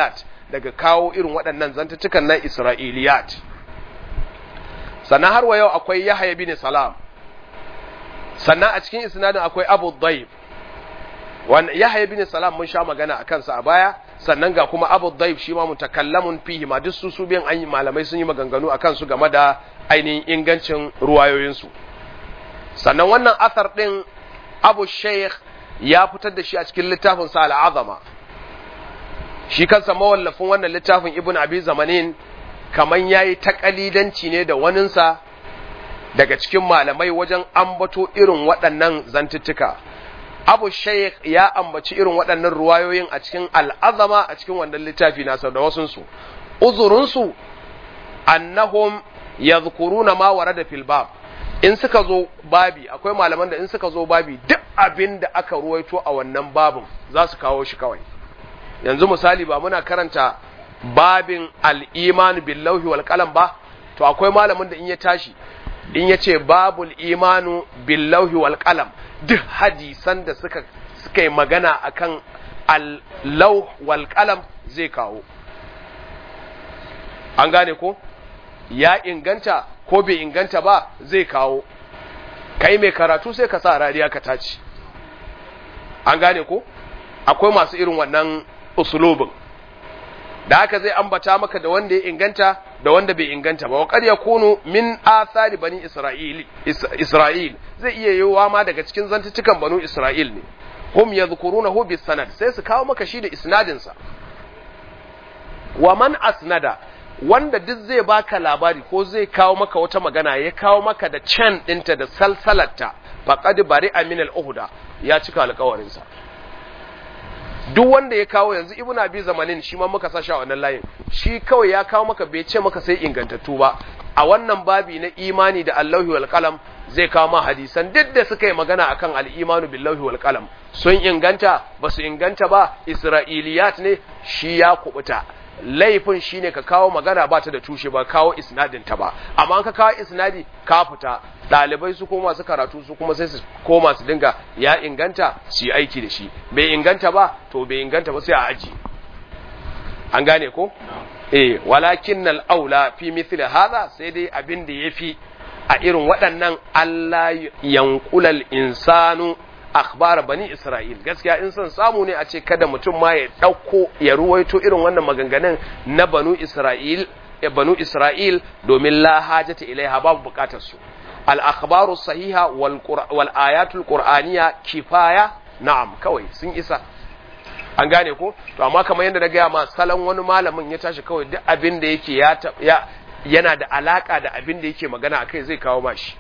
daga kawo irin waɗannan zantutukan na Isra'iliyat. Sannan har wa yau akwai Yahya bin Salam, sannan a cikin isnadin akwai Abu Dhaib, wanda Yahya bin Salam mun sha magana a kansa a baya, sannan ga kuma Abu Dhaib shi ma mutakallamun fihi ma duk su su biyan an yi malamai sun yi maganganu a kansu game da ainihin ingancin ruwayoyinsu. Sannan wannan athar ɗin Abu Shaykh ya fitar da shi a cikin littafinsa Al-Azama. Shi kansa mawallafin wannan littafin Ibn Abi Zamanin kaman yayi takalidanci ne da waninsa daga cikin malamai wajen ambato irin waɗannan zantuttuka. Abu Shaykh ya ambaci irin waɗannan ruwayoyin a cikin Al-Azama a cikin wannan littafi nasa da wasunsu. Uzurunsu annahum yadhkuruna ma warada fil bab. In suka zo babi, akwai malaman da in suka zo babi duk abin da aka ruwaito a wannan babin za su kawo shi kawai. Yanzu misali ba muna karanta babin al'iman billahi wal qalam ba, to akwai malamin da in ya tashi in ya ce babul imanu billahi wal qalam duk hadisan da suka suka yi magana akan al-lawh wal qalam zai kawo. An gane ko? Ya inganta ko bai inganta ba zai kawo. Kai mai karatu sai ka sa rariya ka tace. An gane ko? Akwai masu irin wannan usulubin. Da haka zai ambata maka da wanda ya inganta da wanda bai inganta ba. Wa qad yakunu min athari bani Isra'il Isra'il zai iya yiwuwa ma daga cikin zantutukan banu Isra'il ne. Hum yadhkurunahu bis sanad, sai su kawo maka shi da isnadin sa. Wa man asnada, wanda duk zai baka labari ko zai kawo maka wata magana ya kawo maka da can ɗinta da salsalarta faqad bari'a min al-uhda, ya cika alƙawarin sa. Duk wanda ya kawo yanzu Ibn Abi Zamanin shi ma muka sa shi a wannan layin, shi kawai ya kawo maka bai ce maka sai ingantattu ba. A wannan babi na imani da Allahi wal qalam zai kawo ma hadisan duk da suka yi magana akan al-imanu billahi wal qalam, sun inganta ba su inganta ba, Isra'iliyat ne, shi ya kubuta. Laifin shine ka kawo magana ba ta da tushe ba kawo isnadin ta ba, amma an ka kawo isnadi ka fita, dalibai su koma su karatu su kuma sai su koma su dinga ya inganta su yi aiki da shi, bai inganta ba to bai inganta ba sai a aji. An gane ko? Eh, walakin al-aula fi mithli hadha, sai dai abin da yafi a irin waɗannan Allah yanqulal insanu akhbar bani Isra'il. Gaskiya in son samu ne a ce kada mutum ma ya dauko ya ruwaito irin wannan maganganun na banu Isra'il ya banu Isra'il domin la hajata ilaiha, babu bukatar su. Al akhbaru sahiha wal wal ayatul qur'aniyya kifaya, na'am, kawai sun isa. An gane ko? To amma kamar yadda na ga ma salon wani malamin ya tashi kawai duk abin da yake ya yana da alaka da abin da yake magana akai zai kawo mashi.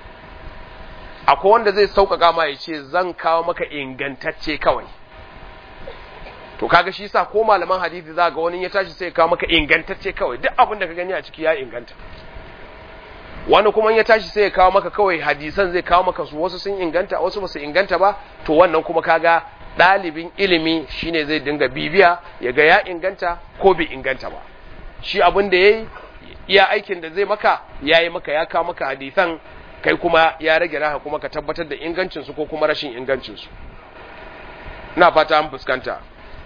Akwai wanda zai sauƙaƙa ma ya ce zan kawo maka ingantacce kawai. To kaga shi yasa ko malaman hadisi za ga wani ya tashi sai ya kawo maka ingantacce kawai, duk abin da ka gani a ciki ya inganta. Wani kuma ya tashi sai ya kawo maka kawai hadisan zai kawo maka su, wasu sun inganta wasu ba su inganta ba. To wannan kuma kaga ɗalibin ilimi shine zai dinga bibiya ya ga ya inganta ko bai inganta ba. Shi abin da yayi iya aikin da zai maka yayi maka, ya kawo maka hadisan, kai kuma ya rage naka kuma ka tabbatar da ingancinsu ko kuma rashin ingancinsu. Ina fata an fuskanta.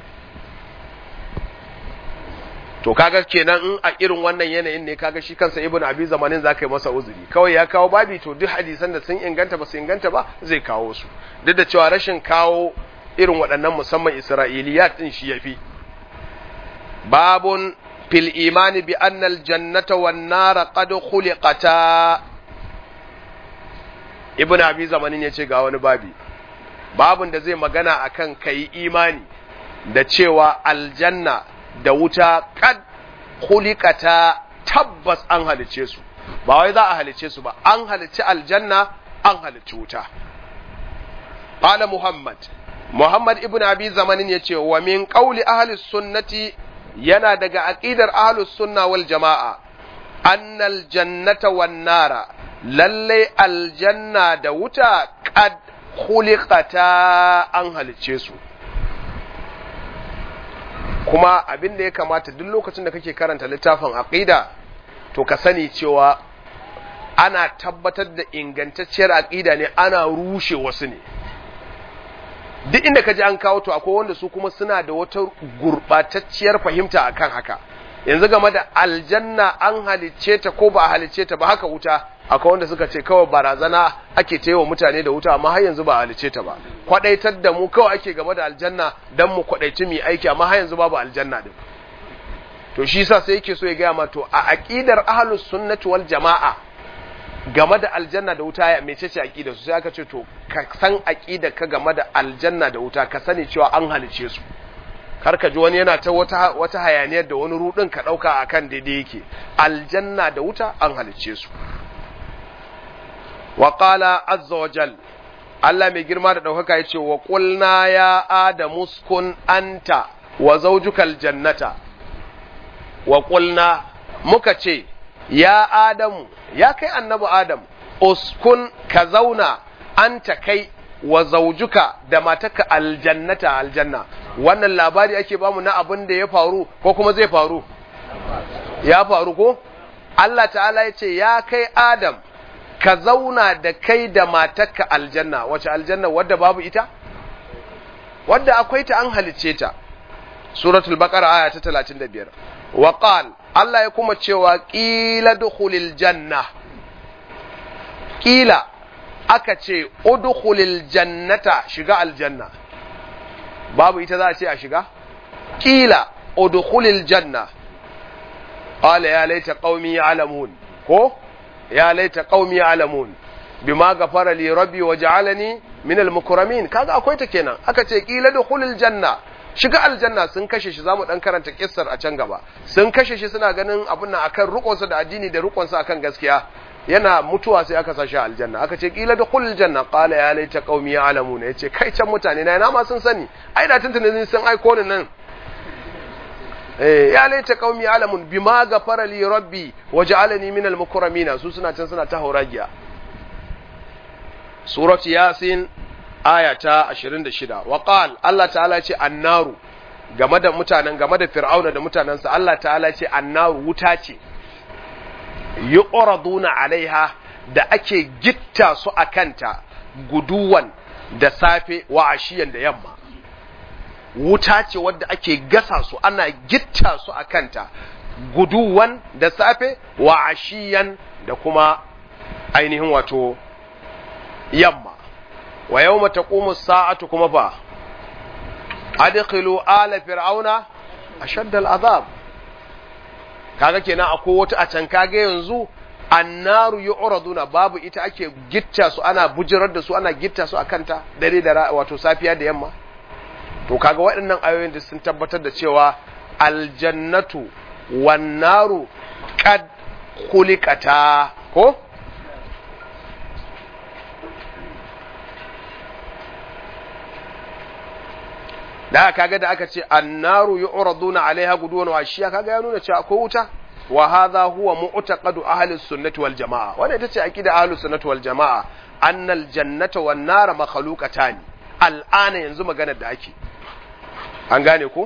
To kaga kenan in a irin wannan yanayin ne kaga shi kansa Ibn Abi Zamanin zaka yi masa uzuri. Kawai ya kawo babi to duk hadisan da sun inganta ba su inganta ba zai kawo su. Duk da cewa rashin kawo irin waɗannan musamman Isra'iliyat din shi yafi. Babun fil imani bi anna al jannata wan nara qad khuliqata. Ibn Abi Zamanin ya ce ga wani babi, babun da zai magana akan kai imani da cewa aljanna da wuta kad khuliqata, tabbas an halice su, ba wai za a halice su ba, an halice aljanna an halice wuta. Qala Muhammad Muhammad ibn Abi Zamanin ya ce wa min qawli ahli sunnati, yana daga aqidar ahli sunna wal jamaa, annal jannata wan nara, lalle aljanna da wuta qad khuliqata, an halice su. Kuma abin da ya kamata duk lokacin da kake karanta littafin aqida to ka sani cewa ana tabbatar da ingantacciyar aqida ne, ana rushe wasu ne. duk inda ka ji an kawo to akwai wanda su kuma suna da wata gurbatacciyar fahimta akan haka. Yanzu game da aljanna an halicce ta ko ba a halicce ta ba, haka wuta akwai wanda suka ce kawai barazana ake taiwa mutane da wuta, amma har yanzu ba a halicce ta ba. Kwadaitar da mu kawai ake game da aljanna dan mu kwadaici mu aiki, amma har yanzu babu aljanna din. To shi yasa sai yake so ya ga ma to a aqidar ahlus sunnati wal jamaa game da aljanna da wuta ya mecece aqidar su, sai aka ce to ka san aqidar ka game da aljanna da wuta, ka sani cewa an halicce su. Kar ka ji wani yana ta wata wata hayaniyar da wani rudin ka dauka akan daidai yake. Aljanna da wuta an halicce su. Wa qala azza wa jal, Allah mai girma da daukaka yace wa qulna ya adamu uskun anta wa zawjukal jannata. Wa qulna muka ce ya adamu, ya kai annabi adam, uskun ka zauna anta kai wa zawjuka da matarka aljannata aljanna. Wannan labari ake bamu na abin da ya faru ko kuma zai faru? Ya faru ko? Allah ta'ala ya ce ya kai Adam ka zauna da kai da matarka aljanna. Wace aljanna? Wadda babu ita? Wadda akwai ta, an halicce ta. Suratul Baqara aya ta talatin da biyar. Wa qal, Allah ya kuma cewa qila dukhulil janna. Qila aka ce udkhulil jannata, shiga aljanna. Babu ita za a ce a shiga? Qila udkhulil janna. Qala ya laita qaumi ya'lamun. Ko ya laita qaumi ya'lamun bima ghafara li rabbi waj'alani min al-mukramin. Kaga akwai ta kenan. Aka ce qila dukhulil janna, shiga aljanna. Sun kashe shi, zamu dan karanta kissar a can gaba. Sun kashe shi suna ganin abun nan akan rukunsa da addini da rukunsa akan gaskiya. Yana mutuwa sai aka sashi aljanna. Aka ce qila dukhulil janna. Qala ya laita qaumi ya'lamun. Yace kai can mutane na ma sun sani. Ai da tuntune sun aiko ni nan. Eh ya laita qaumi ya'lamun bima ghafara li rabbi waj'alani min al-mukramin. Su suna can suna ta hauragiya. Surati Yasin aya ta ashirin da shida. Wa qal, Allah ta'ala ce annaru, game da mutanen game da Fir'auna da mutanansa, Allah ta'ala ce annaru wuta ce. Yu'raduna alaiha, da ake gitta su akanta guduwan da safe wa ashiyan da yamma. Wuta ce wadda ake gasa su, ana gitta su akanta guduwan da safe wa ashiyan da kuma ainihin wato yamma. Wa yawma taqumu as-sa'atu kuma fa adkhilu ala fir'auna ashadda al-azab. Kaga kenan akwai wata a can, kaga yanzu annaru yu'raduna, babu ita ake gitta su, ana bujirar da su, ana gitta su akanta dare da wato safiya da yamma. To kaga waɗannan ayoyin da sun tabbatar da cewa aljannatu wan naru qad khuliqata, ko da kaga da aka ce annaru yu'raduna alaiha guduwan wa ashiya, kaga ya nuna cewa akwai wuta. Wa hadha huwa mu'taqadu ahli sunnati wal jamaa. Wannan ita ce aqida ahli sunnati wal jamaa, annal jannata wan nar makhluqatan. Al'ana yanzu maganar da ake, an gane ko?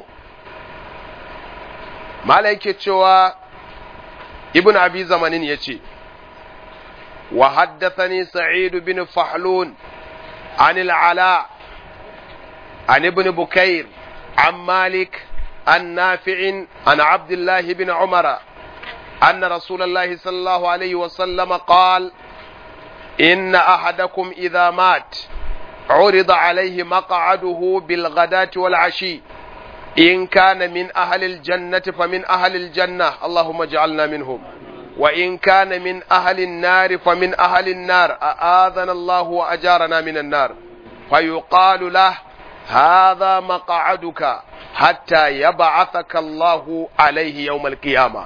Mala yake cewa ibn abi zamanin yace wa haddathani sa'id bin fahlun an al-ala عن ابن بكير عن مالك عن نافع عن عبد الله بن عمر أن رسول الله صلى الله عليه وسلم قال إن أحدكم إذا مات عرض عليه مقعده بالغداة والعشي إن كان من أهل الجنة فمن أهل الجنة اللهم اجعلنا منهم وإن كان من أهل النار فمن أهل النار أآذنا الله وأجارنا من النار فيقال له هذا مقعدك حتى يبعثك الله عليه يوم القيامة.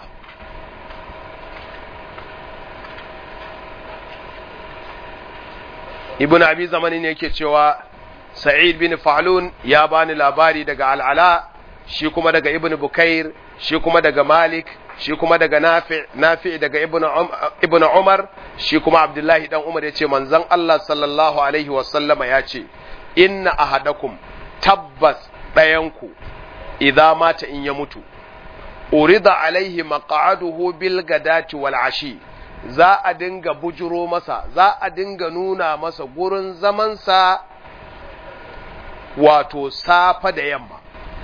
Ibn Abi Zamani ne yake cewa Sa'id bin Fahlun ya bani labari daga Al-Ala, shi kuma daga Ibn Bukair, shi kuma daga Malik, shi kuma daga Nafi, Nafi daga Ibn um, Ibn Umar, shi kuma Abdullahi dan Umar yace manzon Allah sallallahu alaihi wa sallama yace inna ahadakum, tabbas ɗayanku idza mata in ya mutu urida alaihi maq'aduhu bil gadati wal ashi, za a dinga bujuro masa, za a dinga nuna masa gurin zamansa wato safa da yamma.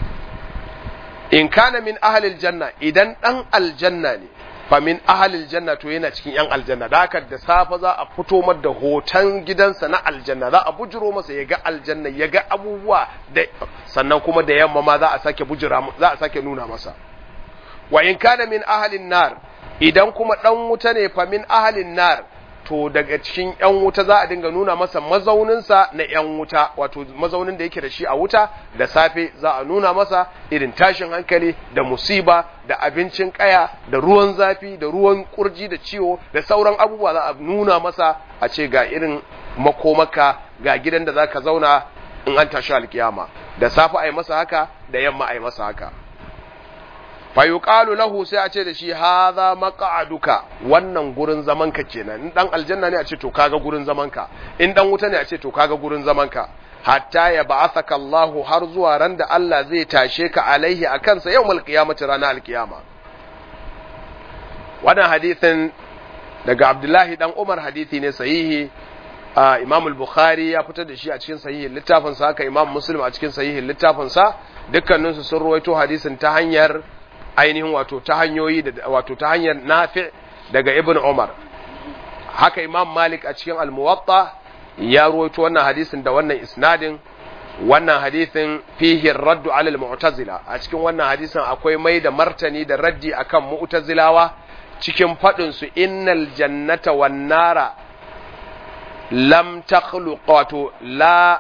In kana min ahlil janna, idan dan aljanna ne fa min ahlil janna to yana cikin yan aljanna, da haka da safa za a fito mar da hoton gidansa na aljanna, za a bujiro masa ya ga aljanna, ya ga abubuwa da sannan kuma da yamma ma za a sake bujira, za a sake nuna masa. Wa in kana min ahlin nar, idan kuma dan wuta ne fa min ahlin nar, to daga cikin ‘yan wuta za a dinga nuna masa mazauninsa na ‘yan wuta, wato mazaunin da yake da shi a wuta, da safe za a nuna masa irin tashin hankali da musiba da abincin kaya da ruwan zafi da ruwan kurji da ciwo da sauran abubuwa za a nuna masa a ce ga irin makomaka, ga gidan da za ka zauna in an tashi alkiyama, da safe a yi masa haka, da yamma a yi masa haka. fayuqalu lahu, sai a ce da shi hadha maq'aduka, wannan gurin zamanka kenan. In dan aljanna ne a ce to kaga gurin zamanka, in dan wuta ne a ce to kaga gurin zamanka, hatta ya ba'athaka Allah, har zuwa ran da Allah zai tashe ka alaihi akan sa yawmal qiyamati, ranar alkiyama. Wannan hadisin daga Abdullahi dan Umar, hadisi ne sahihi. Imam al-Bukhari ya fitar da shi a cikin sahihin littafin sa, haka Imam Muslim a cikin sahihin littafin sa, dukkaninsu sun ruwaito hadisin ta hanyar ainihin wato ta hanyoyi da wato ta hanyar Nafi' daga Ibn Umar. Haka Imam Malik a cikin Al-Muwatta ya ruwaito wannan hadisin da wannan isnadin. Wannan hadisin fihi raddu ala al-mu'tazila, a cikin wannan hadisin akwai mai da martani da raddi akan mu'tazilawa cikin fadin su innal jannata wan nara lam takhluq wato la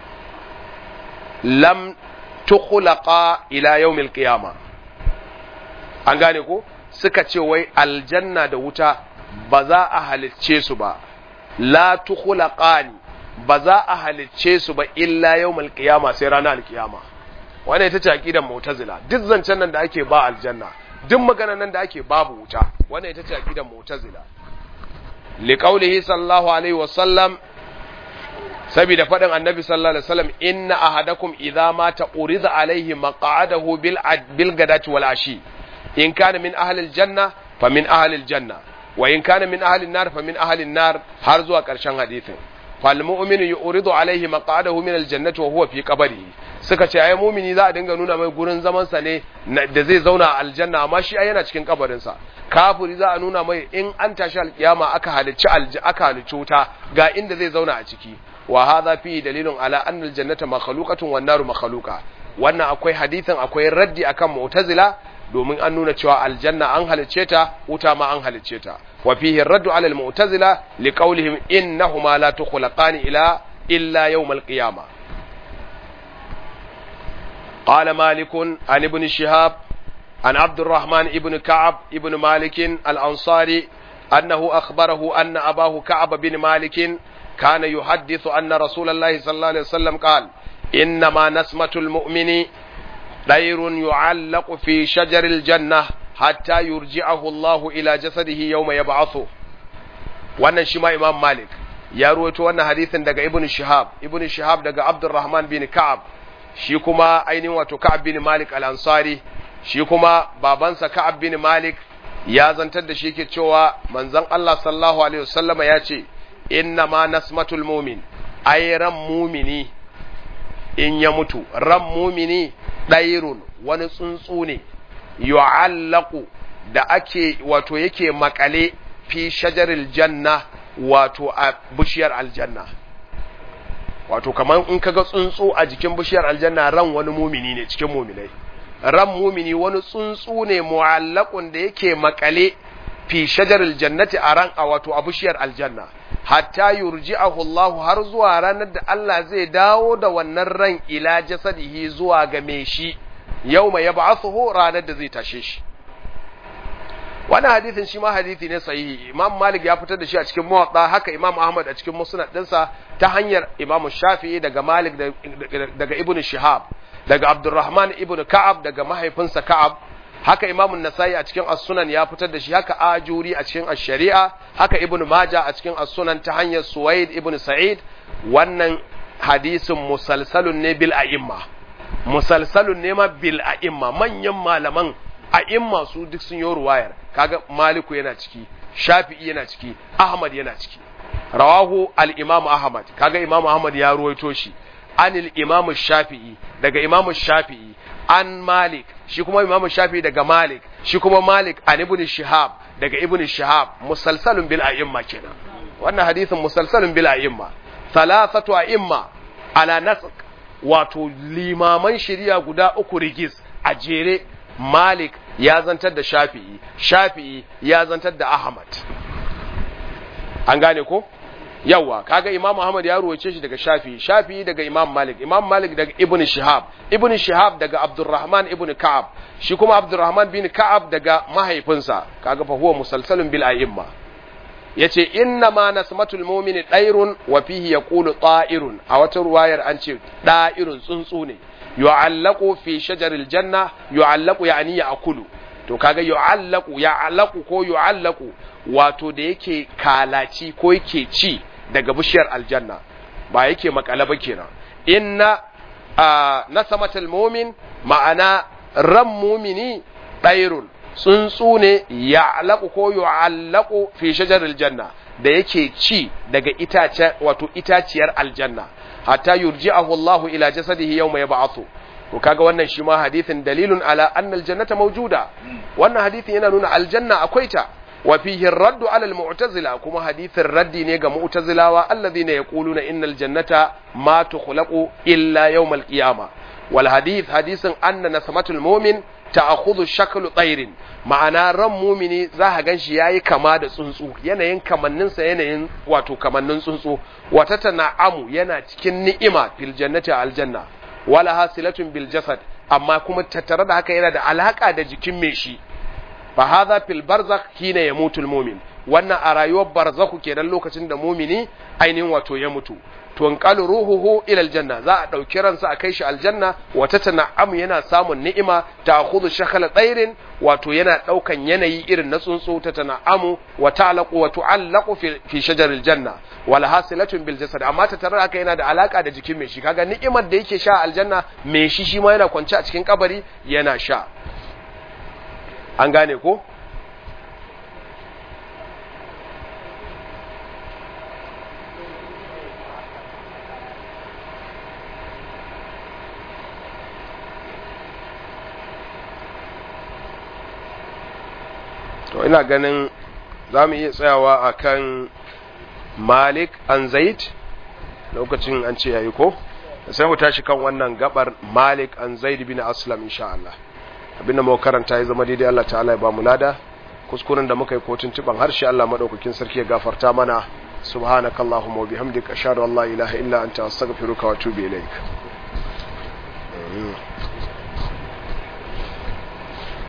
lam tukhlaqa ila yawmil qiyamah. An gane ko, suka ce wai aljanna da wuta ba za a halicce su ba, la tukhlaqani, ba za a halicce su ba illa yawmal qiyama, sai ranar alkiyama. Wannan ita ce aqidar mu'tazila. Duk zancen nan da ake ba aljanna, duk maganar nan da ake babu wuta, wannan ita ce aqidar mu'tazila. Li qawlihi sallallahu alaihi wasallam, saboda faɗin annabi sallallahu alaihi wasallam, inna ahadakum idza mata urida alaihi maq'adahu bil bil gadati wal ashi, in kana min ahlil janna fa min ahlil janna, wa in kana min ahlin nar fa min ahlin nar, har zuwa ƙarshen hadisin. Fal mu'minu yuridu alaihi maq'adahu min al jannati wa huwa fi qabrihi. Suka ce ai mu'mini za a dinga nuna mai gurin zaman sa ne da zai zauna a aljanna, amma shi ai yana cikin kabarin sa. Kafiri za a nuna mai in an tashi alkiyama aka halicci alji aka halicci wuta, ga inda zai zauna a ciki. Wa hadha fi dalilun ala anna al jannata makhluqatun wan naru makhluqa. Wannan akwai hadisin, akwai raddi akan mu'tazila, domin an nuna cewa aljanna an halicce ta, wuta ma an halicce ta. Wa fihi raddu ala al-mu'tazila li qawlihim innahuma la tukhlaqani ila illa yawm al-qiyamah. Qala Malik an ibn Shihab an Abd al-Rahman ibn Ka'ab ibn Malik al-Ansari annahu akhbarahu anna abahu Ka'ab bin Malik kana yuhaddithu anna Rasulullah sallallahu alaihi wasallam qala innama nasmatul mu'mini طير يعلق في شجر الجنة حتى يرجعه الله إلى جسده يوم يبعثه. wannan shi ma Imam Malik ya ruwaito wannan hadisin daga Ibn Shihab, Ibn Shihab daga Abdurrahman bin Ka'ab, shi kuma ainihin wato Ka'ab bin Malik al-Ansari, shi kuma babansa Ka'ab bin Malik ya zantar da shi yake cewa manzon Allah sallallahu alaihi wasallama ya ce inna ma nasmatul mu'min, ay ran mu'mini in ya mutu, ran mu'mini ɗairun wani tsuntsu ne yu'allaqu da ake wato yake makale fi shajaril janna, wato a bishiyar aljanna. Wato kamar in kaga tsuntsu a jikin bishiyar aljanna, ran wani mumini ne cikin muminai. Ran mumini wani tsuntsu ne mu'allaqun da yake makale fi shajaril jannati, a ran a wato a bishiyar aljanna, hatta yurji'ahu Allah, har zuwa ranar da Allah zai dawo da wannan ran ila jasadihi, zuwa ga me shi, yawma yab'athuhu, ranar da zai tashe shi. Wannan hadisin shi ma hadisi ne sahihi. Imam Malik ya fitar da shi a cikin Muwatta, haka Imam Ahmad a cikin Musnad dinsa ta hanyar Imam Shafi'i daga Malik daga Ibn Shihab, daga Abdurrahman ibn Ka'ab daga mahaifinsa Ka'ab, haka Imam An-Nasa'i a cikin As-Sunan ya fitar da shi, haka Ajuri a cikin Ash-Shari'a, haka Ibn Majah a cikin As-Sunan ta hanyar Suwaid ibn Sa'id. Wannan hadisin musalsalun ne bil a'imma, musalsalun ne ma bil a'imma, manyan malaman a'imma su duk sun yi ruwayar. Kaga Maliku yana ciki, Shafi'i yana ciki, Ahmad yana ciki. Rawahu al-Imam Ahmad, kaga Imam Ahmad ya ruwaito shi. anil imam shafi'i daga imam shafi'i an malik shi kuma imam shafi'i daga malik shi kuma malik an ibn shihab daga ibn shihab musalsalun bil a'imma kenan wannan hadisin musalsalun bil a'imma thalathatu a'imma ala nasq wato limaman shari'a guda uku rigis a jere. Malik ya zantar da Shafi'i, Shafi'i ya zantar da Ahmad. An gane ko? Yawa, kaga Imam Ahmad ya ruwace shi daga Shafi'i, Shafi'i daga Imam Malik, Imam Malik daga Ibn Shihab, Ibn Shihab daga Abdurrahman ibn Ka'ab, shi kuma Abdurrahman bin Ka'ab daga mahaifinsa, kaga fa huwa musalsalun bil a'imma. Yace inna ma nasmatul mu'mini dairun wa fihi yaqulu ta'irun, a wata ruwayar an ce da'irun tsuntsu ne. yu'allaqu fi shajaril janna yu'allaqu yani ya'kulu to kaga yu'allaqu ya'allaqu ko yu'allaqu wato da yake kalaci ko yake ci daga bishiyar aljanna ba yake makala ba kenan. Inna nasamatul mu'min ma'ana ran mu'mini dairun tsuntsu ne ya'allaqu ko yu'allaqu fi shajaril janna da yake ci daga itace wato itaciyar aljanna hatta yurji'ahu Allahu ila jasadihi yawma yab'athu. to kaga wannan shi ma hadithin dalilun ala anna aljannata mawjuda, wannan hadithin yana nuna aljanna akwai ta. wa fihi ar-raddu ala al-mu'tazila, kuma hadithin raddi ne ga mu'tazilawa alladhina yaquluna innal jannata ma tukhlaqu illa yawm al-qiyamah. wal hadith hadisin anna nasmatul mu'min ta'khudhu shaklu tayrin, ma'ana ran mumini za ka ganshi yayi kama da tsuntsu, yanayin kamanninsa yanayin wato kamannin tsuntsu. wata tana'amu yana cikin ni'ima fil jannati aljanna, wala hasilatun bil jasad, amma kuma tattare da haka yana da alaka da jikin mai shi. fa hadha fil barzakh hina yamutu al mu'min, wannan a rayuwar barzakhu kenan lokacin da mumini ainihin wato ya mutu. tunqalu ruhuhu ila aljanna, za a dauki ransa a kai shi aljanna. wata tana'am yana samun ni'ima, ta'khudhu shakhala tsairin, wato yana daukan yanayi irin na tsuntsu. ta tana'amu wa ta'laqu wa tu'allaqu fi, fi shajaril janna wal hasilatun bil jasad, amma ta tarar haka yana da alaka da jikin mai shi. kaga ni'imar da yake sha aljanna mai shi shi ma yana kwance a cikin kabari yana sha. an gane ko? to ina ganin za mu iya tsayawa a kan Malik an Zaid, lokacin an ce yayi ko sai mu tashi kan wannan gabar Malik an Zaid bin Aslam insha Allah. abinda mu karanta ya zama daidai Allah ta'ala ya ba mu lada, kuskuren da muka yi ko tuntuban harshe Allah madaukakin sarki ya gafarta mana. subhanakallahumma wa bihamdika ashhadu an la ilaha illa anta astaghfiruka wa atubu ilaik.